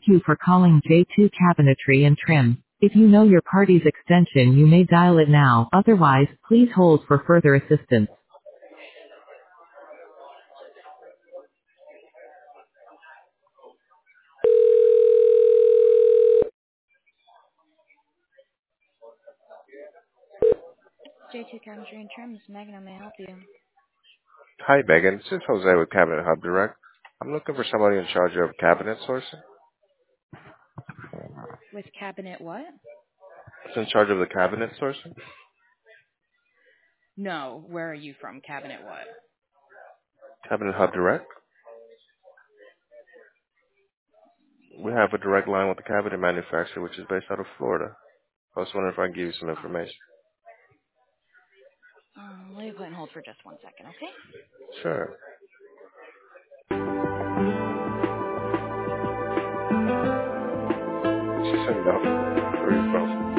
Thank you for calling J2 Cabinetry and Trim. If you know your party's extension, you may dial it now. Otherwise, please hold for further assistance. J2 Cabinetry and Trim, this is Megan. How may I help you? Hi, Megan. This is Jose with Cabinet Hub Direct. I'm looking for somebody in charge of cabinet sourcing. With cabinet what? Who's in charge of the cabinet sourcing? No, where are you from? Cabinet what? Cabinet Hub Direct. We have a direct line with the cabinet manufacturer, which is based out of Florida. I was wondering if I can give you some information. Let me put on hold for just one second, okay? Sure. She said no. Where are you from?